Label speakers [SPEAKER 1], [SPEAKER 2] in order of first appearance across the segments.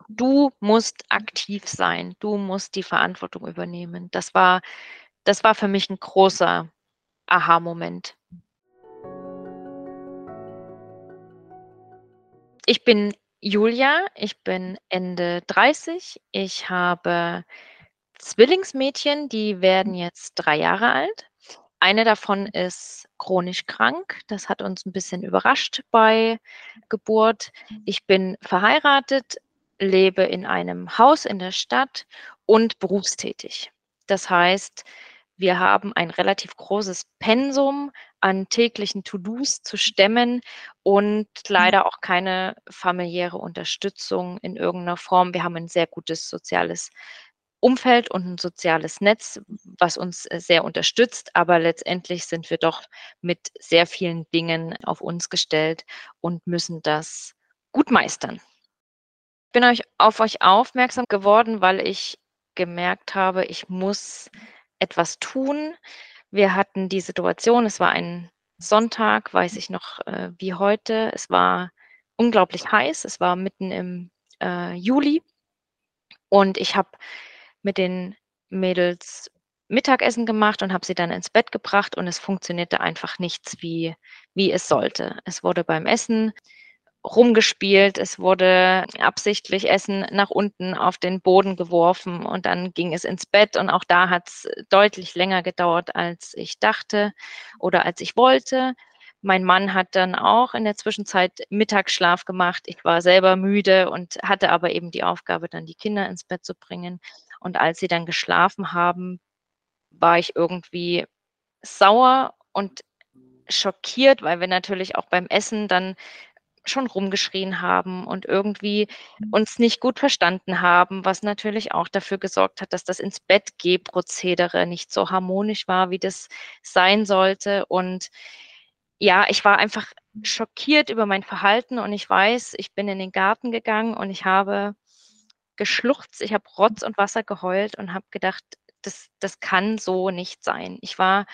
[SPEAKER 1] Du musst aktiv sein. Du musst die Verantwortung übernehmen. Das war für mich ein großer Aha-Moment. Ich bin Julia, ich bin Ende 30. Ich habe Zwillingsmädchen, die werden jetzt 3 Jahre alt. Eine davon ist chronisch krank. Das hat uns ein bisschen überrascht bei Geburt. Ich bin verheiratet, lebe in einem Haus in der Stadt und berufstätig. Das heißt, wir haben ein relativ großes Pensum an täglichen To-dos zu stemmen und leider auch keine familiäre Unterstützung in irgendeiner Form. Wir haben ein sehr gutes soziales Umfeld und ein soziales Netz, was uns sehr unterstützt, aber letztendlich sind wir doch mit sehr vielen Dingen auf uns gestellt und müssen das gut meistern. Ich bin auf euch aufmerksam geworden, weil ich gemerkt habe, ich muss etwas tun. Wir hatten die Situation, es war ein Sonntag, weiß ich noch wie heute. Es war unglaublich heiß. Es war mitten im Juli und ich habe mit den Mädels Mittagessen gemacht und habe sie dann ins Bett gebracht und es funktionierte einfach nichts, wie es sollte. Es wurde beim Essen rumgespielt, es wurde absichtlich Essen nach unten auf den Boden geworfen und dann ging es ins Bett und auch da hat es deutlich länger gedauert, als ich dachte oder als ich wollte. Mein Mann hat dann auch in der Zwischenzeit Mittagsschlaf gemacht. Ich war selber müde und hatte aber eben die Aufgabe, dann die Kinder ins Bett zu bringen. Und als sie dann geschlafen haben, war ich irgendwie sauer und schockiert, weil wir natürlich auch beim Essen dann schon rumgeschrien haben und irgendwie uns nicht gut verstanden haben, was natürlich auch dafür gesorgt hat, dass das Ins-Bett-Geh-Prozedere nicht so harmonisch war, wie das sein sollte. Und ja, ich war einfach schockiert über mein Verhalten und ich weiß, ich bin in den Garten gegangen und ich habe geschluchzt, ich habe Rotz und Wasser geheult und habe gedacht, das kann so nicht sein. Ich war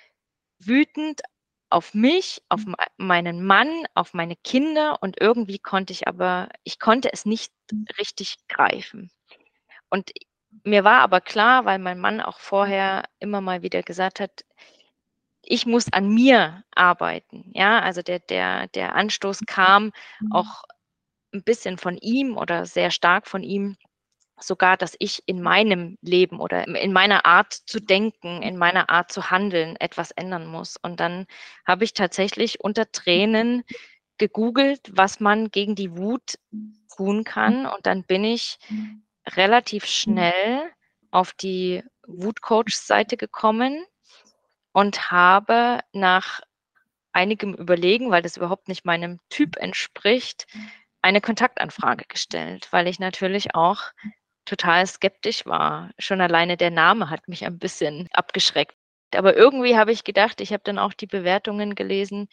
[SPEAKER 1] wütend auf mich, auf meinen Mann, auf meine Kinder und irgendwie ich konnte es nicht richtig greifen. Und mir war aber klar, weil mein Mann auch vorher immer mal wieder gesagt hat, ich muss an mir arbeiten. Ja, also der Anstoß kam auch ein bisschen von ihm oder sehr stark von ihm, sogar, dass ich in meinem Leben oder in meiner Art zu denken, in meiner Art zu handeln etwas ändern muss. Und dann habe ich tatsächlich unter Tränen gegoogelt, was man gegen die Wut tun kann. Und dann bin ich relativ schnell auf die Wutcoach-Seite gekommen und habe nach einigem Überlegen, weil das überhaupt nicht meinem Typ entspricht, eine Kontaktanfrage gestellt, weil ich natürlich auch total skeptisch war. Schon alleine der Name hat mich ein bisschen abgeschreckt. Aber irgendwie habe ich gedacht, ich habe dann auch die Bewertungen gelesen,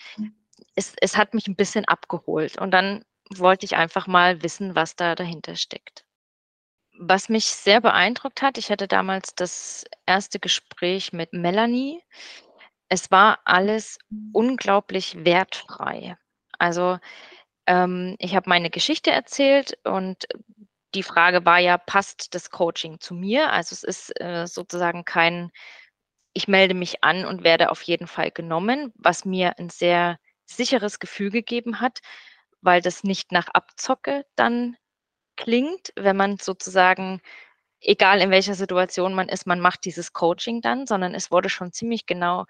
[SPEAKER 1] es hat mich ein bisschen abgeholt. Und dann wollte ich einfach mal wissen, was da dahinter steckt. Was mich sehr beeindruckt hat, ich hatte damals das erste Gespräch mit Melanie. Es war alles unglaublich wertfrei. Also, ich habe meine Geschichte erzählt und die Frage war ja, passt das Coaching zu mir? Also, es ist, sozusagen kein ich melde mich an und werde auf jeden Fall genommen, was mir ein sehr sicheres Gefühl gegeben hat, weil das nicht nach Abzocke dann klingt, wenn man sozusagen egal in welcher Situation man ist, man macht dieses Coaching dann, sondern es wurde schon ziemlich genau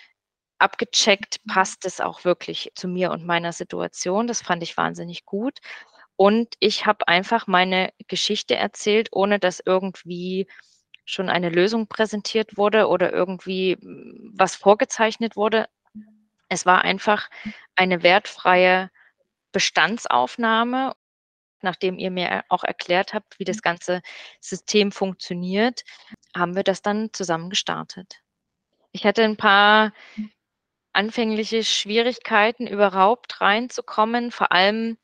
[SPEAKER 1] abgecheckt, passt es auch wirklich zu mir und meiner Situation. Das fand ich wahnsinnig gut. Und ich habe einfach meine Geschichte erzählt, ohne dass irgendwie schon eine Lösung präsentiert wurde oder irgendwie was vorgezeichnet wurde. Es war einfach eine wertfreie Bestandsaufnahme, nachdem ihr mir auch erklärt habt, wie das ganze System funktioniert, haben wir das dann zusammen gestartet. Ich hatte ein paar anfängliche Schwierigkeiten, überhaupt reinzukommen, vor allem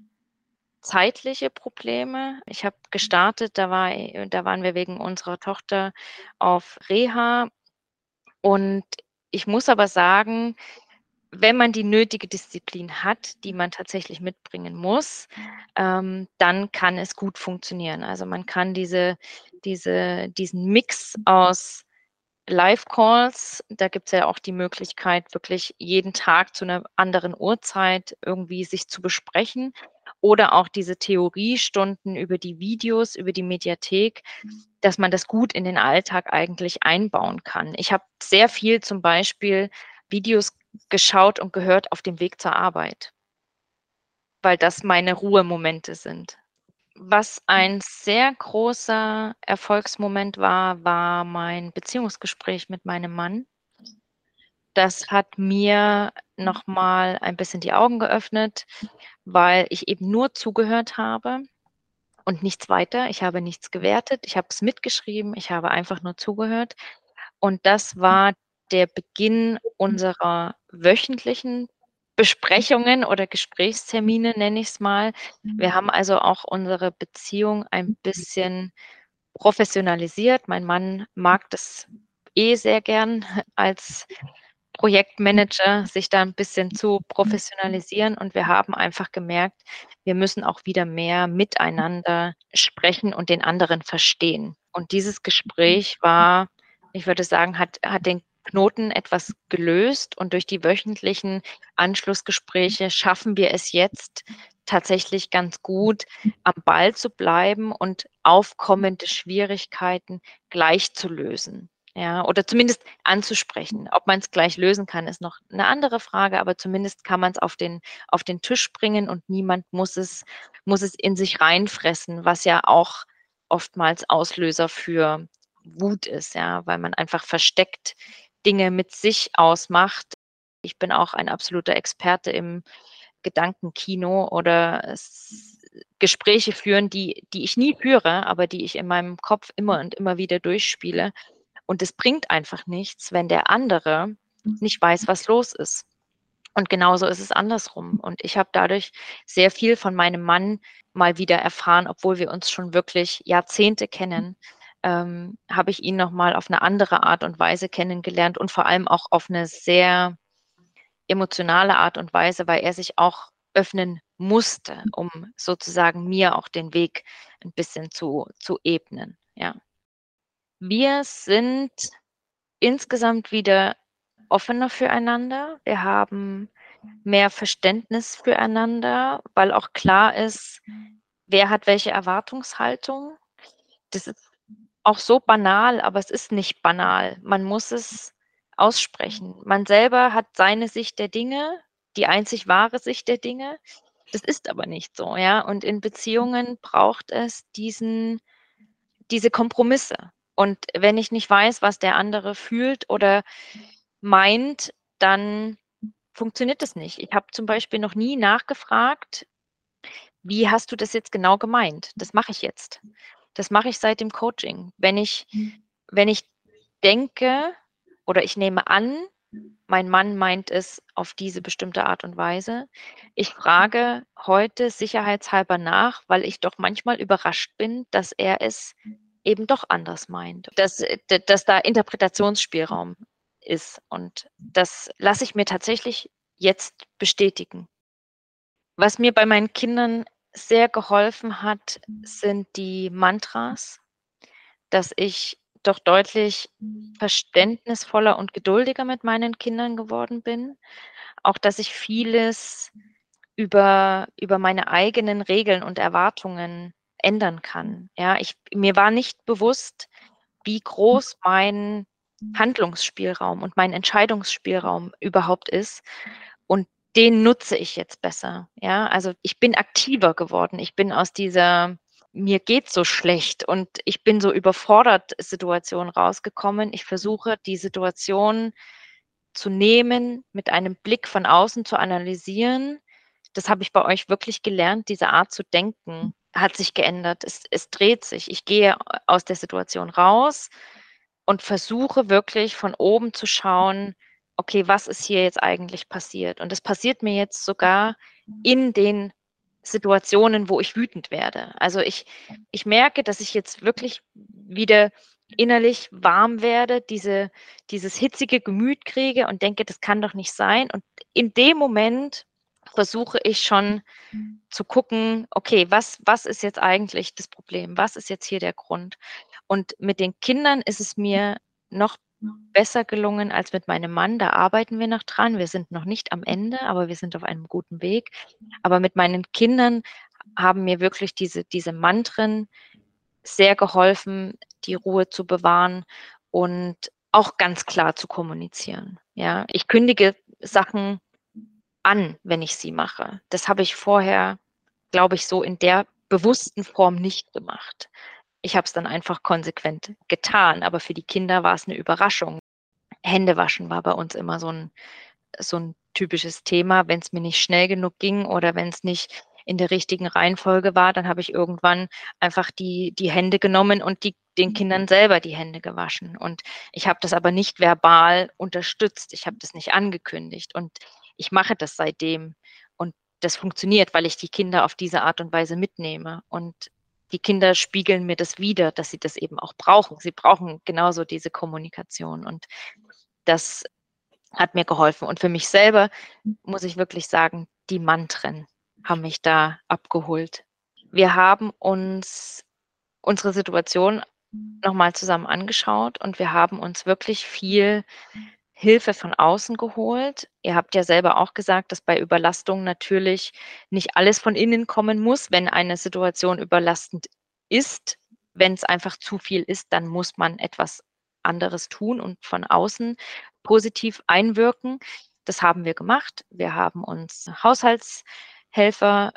[SPEAKER 1] zeitliche Probleme. Ich habe gestartet, da waren wir wegen unserer Tochter auf Reha und ich muss aber sagen, wenn man die nötige Disziplin hat, die man tatsächlich mitbringen muss, dann kann es gut funktionieren. Also man kann diesen Mix aus Live-Calls, da gibt es ja auch die Möglichkeit, wirklich jeden Tag zu einer anderen Uhrzeit irgendwie sich zu besprechen oder auch diese Theoriestunden über die Videos, über die Mediathek, dass man das gut in den Alltag eigentlich einbauen kann. Ich habe sehr viel zum Beispiel Videos geschaut und gehört auf dem Weg zur Arbeit, weil das meine Ruhemomente sind. Was ein sehr großer Erfolgsmoment war, war mein Beziehungsgespräch mit meinem Mann. Das hat mir noch mal ein bisschen die Augen geöffnet, weil ich eben nur zugehört habe und nichts weiter. Ich habe nichts gewertet, ich habe es mitgeschrieben, ich habe einfach nur zugehört. Und das war der Beginn unserer wöchentlichen Besprechungen oder Gesprächstermine, nenne ich es mal. Wir haben also auch unsere Beziehung ein bisschen professionalisiert. Mein Mann mag das sehr gern als Projektmanager, sich da ein bisschen zu professionalisieren. Und wir haben einfach gemerkt, wir müssen auch wieder mehr miteinander sprechen und den anderen verstehen. Und dieses Gespräch war, ich würde sagen, hat den Knoten etwas gelöst. Und durch die wöchentlichen Anschlussgespräche schaffen wir es jetzt tatsächlich ganz gut, am Ball zu bleiben und aufkommende Schwierigkeiten gleich zu lösen. Ja, oder zumindest anzusprechen. Ob man es gleich lösen kann, ist noch eine andere Frage, aber zumindest kann man es auf den Tisch bringen und niemand muss es in sich reinfressen, was ja auch oftmals Auslöser für Wut ist, ja, weil man einfach versteckt Dinge mit sich ausmacht. Ich bin auch ein absoluter Experte im Gedankenkino oder Gespräche führen, die ich nie führe, aber die ich in meinem Kopf immer und immer wieder durchspiele. Und es bringt einfach nichts, wenn der andere nicht weiß, was los ist. Und genauso ist es andersrum. Und ich habe dadurch sehr viel von meinem Mann mal wieder erfahren, obwohl wir uns schon wirklich Jahrzehnte kennen, habe ich ihn nochmal auf eine andere Art und Weise kennengelernt und vor allem auch auf eine sehr emotionale Art und Weise, weil er sich auch öffnen musste, um sozusagen mir auch den Weg ein bisschen zu ebnen. Ja. Wir sind insgesamt wieder offener füreinander. Wir haben mehr Verständnis füreinander, weil auch klar ist, wer hat welche Erwartungshaltung. Das ist auch so banal, aber es ist nicht banal. Man muss es aussprechen. Man selber hat seine Sicht der Dinge, die einzig wahre Sicht der Dinge. Das ist aber nicht so, ja. Und in Beziehungen braucht es diese Kompromisse. Und wenn ich nicht weiß, was der andere fühlt oder meint, dann funktioniert das nicht. Ich habe zum Beispiel noch nie nachgefragt, wie hast du das jetzt genau gemeint? Das mache ich jetzt. Das mache ich seit dem Coaching. Wenn ich denke oder ich nehme an, mein Mann meint es auf diese bestimmte Art und Weise. Ich frage heute sicherheitshalber nach, weil ich doch manchmal überrascht bin, dass er es eben doch anders meint, dass da Interpretationsspielraum ist. Und das lasse ich mir tatsächlich jetzt bestätigen. Was mir bei meinen Kindern sehr geholfen hat, sind die Mantras, dass ich doch deutlich verständnisvoller und geduldiger mit meinen Kindern geworden bin. Auch, dass ich vieles über meine eigenen Regeln und Erwartungen ändern kann. Ja, mir war nicht bewusst, wie groß mein Handlungsspielraum und mein Entscheidungsspielraum überhaupt ist. Und den nutze ich jetzt besser. Ja, also ich bin aktiver geworden. Ich bin aus dieser mir geht so schlecht und ich bin so überfordert Situation rausgekommen. Ich versuche, die Situation zu nehmen, mit einem Blick von außen zu analysieren. Das habe ich bei euch wirklich gelernt. Diese Art zu denken hat sich geändert. Es dreht sich. Ich gehe aus der Situation raus und versuche wirklich von oben zu schauen, okay, was ist hier jetzt eigentlich passiert? Und es passiert mir jetzt sogar in den Situationen, wo ich wütend werde. Also ich merke, dass ich jetzt wirklich wieder innerlich warm werde, dieses hitzige Gemüt kriege und denke, das kann doch nicht sein. Und in dem Moment versuche ich schon zu gucken, okay, was ist jetzt eigentlich das Problem? Was ist jetzt hier der Grund? Und mit den Kindern ist es mir noch besser gelungen als mit meinem Mann. Da arbeiten wir noch dran. Wir sind noch nicht am Ende, aber wir sind auf einem guten Weg. Aber mit meinen Kindern haben mir wirklich diese Mantren sehr geholfen, die Ruhe zu bewahren und auch ganz klar zu kommunizieren. Ja, ich kündige Sachen an, wenn ich sie mache. Das habe ich vorher, glaube ich, so in der bewussten Form nicht gemacht. Ich habe es dann einfach konsequent getan, aber für die Kinder war es eine Überraschung. Händewaschen war bei uns immer so ein typisches Thema. Wenn es mir nicht schnell genug ging oder wenn es nicht in der richtigen Reihenfolge war, dann habe ich irgendwann einfach die Hände genommen und den Kindern selber die Hände gewaschen. Und ich habe das aber nicht verbal unterstützt. Ich habe das nicht angekündigt. Und ich mache das seitdem. Und das funktioniert, weil ich die Kinder auf diese Art und Weise mitnehme. Und die Kinder spiegeln mir das wider, dass sie das eben auch brauchen. Sie brauchen genauso diese Kommunikation. Und das hat mir geholfen. Und für mich selber muss ich wirklich sagen, die Mantren haben mich da abgeholt. Wir haben uns unsere Situation nochmal zusammen angeschaut und wir haben uns wirklich viel Hilfe von außen geholt. Ihr habt ja selber auch gesagt, dass bei Überlastung natürlich nicht alles von innen kommen muss. Wenn eine Situation überlastend ist, wenn es einfach zu viel ist, dann muss man etwas anderes tun und von außen positiv einwirken. Das haben wir gemacht. Wir haben uns Haushaltshelfer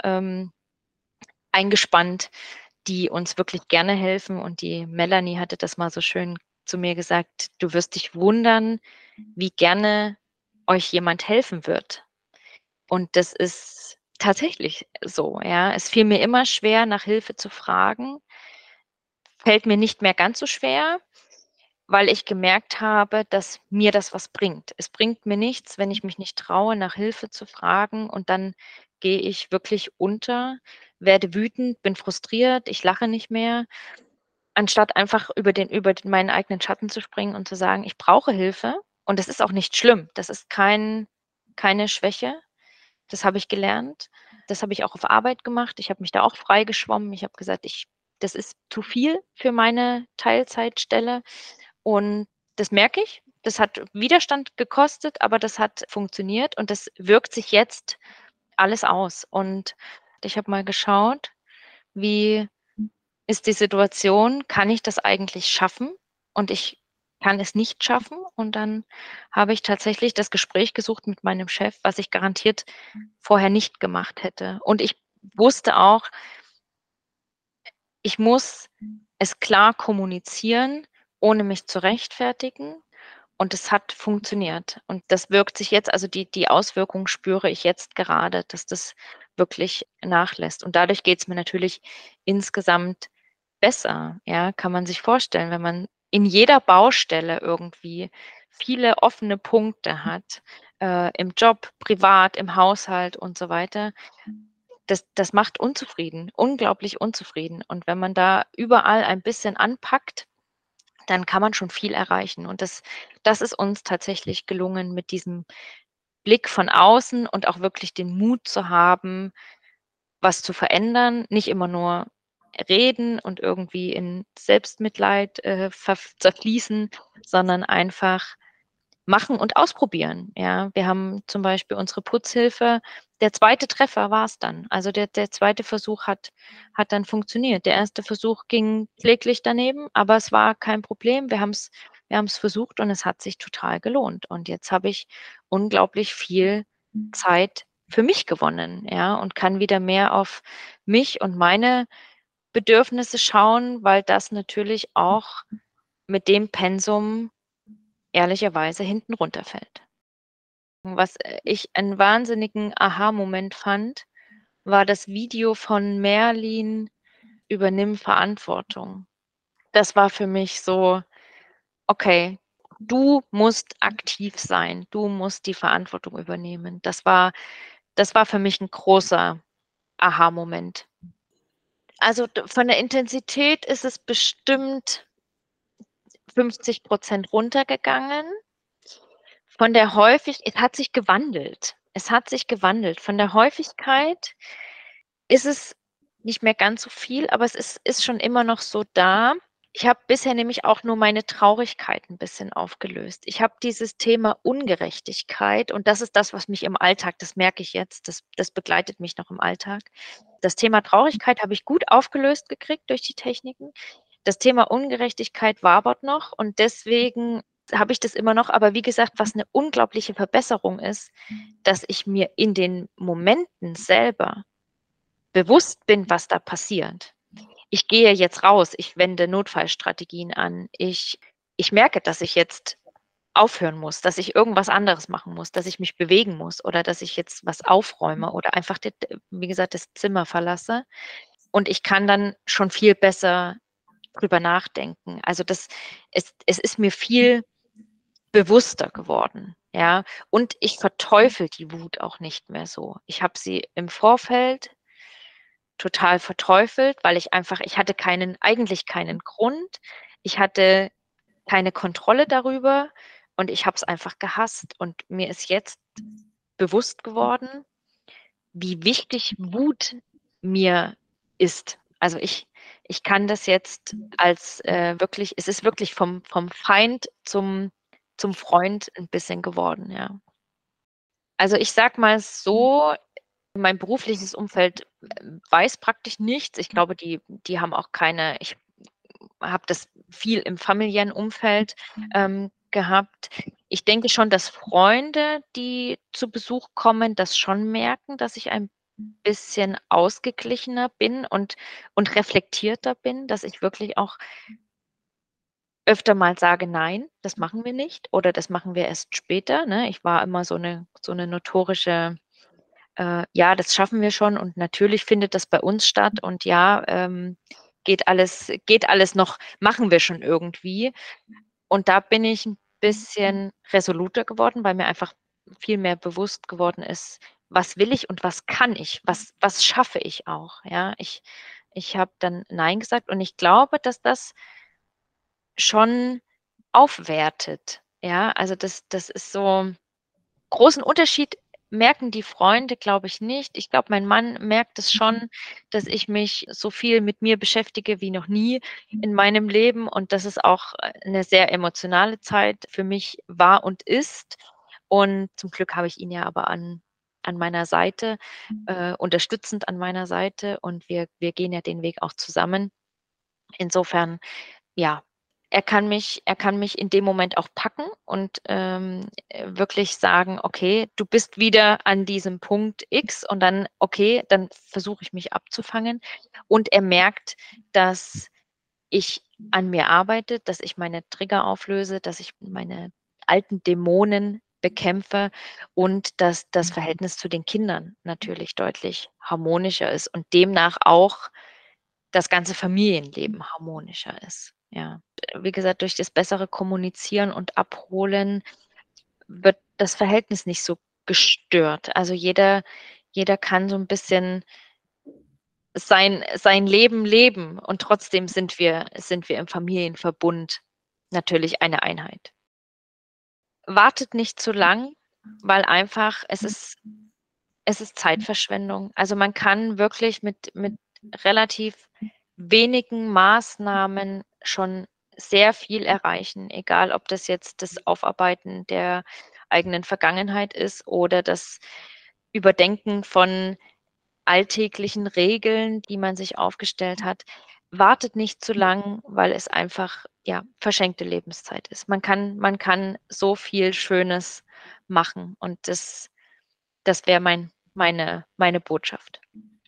[SPEAKER 1] eingespannt, die uns wirklich gerne helfen. Und die Melanie hatte das mal so schön zu mir gesagt, du wirst dich wundern, wie gerne euch jemand helfen wird. Und das ist tatsächlich so, ja. Es fiel mir immer schwer, nach Hilfe zu fragen. Fällt mir nicht mehr ganz so schwer, weil ich gemerkt habe, dass mir das was bringt. Es bringt mir nichts, wenn ich mich nicht traue, nach Hilfe zu fragen und dann gehe ich wirklich unter, werde wütend, bin frustriert, ich lache nicht mehr, anstatt einfach über meinen eigenen Schatten zu springen und zu sagen: „Ich brauche Hilfe.“ Und das ist auch nicht schlimm. Das ist keine Schwäche. Das habe ich gelernt. Das habe ich auch auf Arbeit gemacht. Ich habe mich da auch freigeschwommen. Ich habe gesagt: das ist zu viel für meine Teilzeitstelle.“ Und das merke ich. Das hat Widerstand gekostet, aber das hat funktioniert und das wirkt sich jetzt alles aus. Und ich habe mal geschaut, wie ist die Situation, kann ich das eigentlich schaffen? Und ich kann es nicht schaffen. Und dann habe ich tatsächlich das Gespräch gesucht mit meinem Chef, was ich garantiert vorher nicht gemacht hätte. Und ich wusste auch, ich muss es klar kommunizieren, ohne mich zu rechtfertigen. Und es hat funktioniert. Und das wirkt sich jetzt, also die Auswirkungen spüre ich jetzt gerade, dass das wirklich nachlässt. Und dadurch geht es mir natürlich insgesamt besser. Ja, kann man sich vorstellen, wenn man in jeder Baustelle irgendwie viele offene Punkte hat, im Job, privat, im Haushalt und so weiter. Das macht unzufrieden, unglaublich unzufrieden. Und wenn man da überall ein bisschen anpackt, dann kann man schon viel erreichen. Und das ist uns tatsächlich gelungen, mit diesem Blick von außen und auch wirklich den Mut zu haben, was zu verändern, nicht immer nur reden und irgendwie in Selbstmitleid zerfließen, sondern einfach machen und ausprobieren. Ja, wir haben zum Beispiel unsere Putzhilfe, der zweite Treffer war es dann. Also der zweite Versuch hat dann funktioniert. Der erste Versuch ging kläglich daneben, aber es war kein Problem. Wir haben es versucht und es hat sich total gelohnt. Und jetzt habe ich unglaublich viel Zeit für mich gewonnen, ja, und kann wieder mehr auf mich und meine Bedürfnisse schauen, weil das natürlich auch mit dem Pensum ehrlicherweise hinten runterfällt. Was, ich einen wahnsinnigen Aha-Moment fand, war das Video von Merlin „Übernimm Verantwortung.“ Das war für mich so: „Okay, du musst aktiv sein. Du musst die Verantwortung übernehmen.“ Das war für mich 'n großer Aha-Moment. Also, d von der Intensität ist es bestimmt 50% runtergegangen. Es hat sich gewandelt. Es hat sich gewandelt. Von der Häufigkeit ist es nicht mehr ganz so viel, aber es ist schon immer noch so da. Ich habe bisher nämlich auch nur meine Traurigkeit ein bisschen aufgelöst. Ich habe dieses Thema Ungerechtigkeit und das ist das, was mich im Alltag, das merke ich jetzt, das begleitet mich noch im Alltag. Das Thema Traurigkeit habe ich gut aufgelöst gekriegt durch die Techniken. Das Thema Ungerechtigkeit wabert noch und deswegen habe ich das immer noch. Aber wie gesagt, was eine unglaubliche Verbesserung ist, dass ich mir in den Momenten selber bewusst bin, was da passiert. Ich gehe jetzt raus, ich wende Notfallstrategien an. Ich merke, dass ich jetzt aufhören muss, dass ich irgendwas anderes machen muss, dass ich mich bewegen muss oder dass ich jetzt was aufräume oder einfach, wie gesagt, das Zimmer verlasse. Und ich kann dann schon viel besser drüber nachdenken. Also es ist mir viel bewusster geworden, ja. Und ich verteufel die Wut auch nicht mehr so. Ich habe sie im Vorfeld total verteufelt, weil ich hatte eigentlich keinen Grund. Ich hatte keine Kontrolle darüber und ich habe es einfach gehasst. Und mir ist jetzt bewusst geworden, wie wichtig Wut mir ist. Also ich kann das jetzt als wirklich, es ist wirklich vom Feind zum Freund ein bisschen geworden, ja. Also ich sag mal so, mein berufliches Umfeld weiß praktisch nichts. Ich glaube, die haben auch ich habe das viel im familiären Umfeld gehabt. Ich denke schon, dass Freunde, die zu Besuch kommen, das schon merken, dass ich ein bisschen ausgeglichener bin und reflektierter bin, dass ich wirklich auch öfter mal sage: „Nein, das machen wir nicht“ oder „Das machen wir erst später“, ne? Ich war immer so eine notorische, „Ja, das schaffen wir schon und natürlich findet das bei uns statt und ja, geht alles noch machen wir schon irgendwie.“ Und da bin ich ein bisschen resoluter geworden, weil mir einfach viel mehr bewusst geworden ist: „Was will ich und was kann ich? Was schaffe ich auch?“ Ja, ich habe dann „Nein“ gesagt und ich glaube, dass das schon aufwertet. Ja, also das ist so großen Unterschied merken die Freunde, glaube ich nicht. Ich glaube, mein Mann merkt es schon, dass ich mich so viel mit mir beschäftige wie noch nie in meinem Leben und dass es auch, 'ne sehr emotionale Zeit für mich war und ist. Und zum Glück habe ich ihn ja aber an meiner Seite, unterstützend an meiner Seite und wir gehen ja den Weg auch zusammen. Insofern ja, er kann mich in dem Moment auch packen und, wirklich sagen: „Okay, du bist wieder an diesem Punkt X“ und dann okay, dann versuche ich mich abzufangen. Und er merkt, dass ich an mir arbeite, dass ich meine Trigger auflöse, dass ich meine alten Dämonen bekämpfe und dass das Verhältnis zu den Kindern natürlich deutlich harmonischer ist und demnach auch das ganze Familienleben harmonischer ist, ja. Wie gesagt, durch das bessere Kommunizieren und Abholen wird das Verhältnis nicht so gestört. Also, jeder kann so 'n bisschen sein Leben leben und trotzdem sind wir im Familienverbund natürlich eine Einheit. Wartet nicht zu lang, weil einfach es ist Zeitverschwendung. Also, man kann wirklich mit relativ wenigen Maßnahmen schon sehr viel erreichen, egal ob das jetzt das Aufarbeiten der eigenen Vergangenheit ist oder das Überdenken von alltäglichen Regeln, die man sich aufgestellt hat. Wartet nicht zu lang, weil es einfach, ja, verschenkte Lebenszeit ist. Man kann so viel Schönes machen und das wäre meine Botschaft.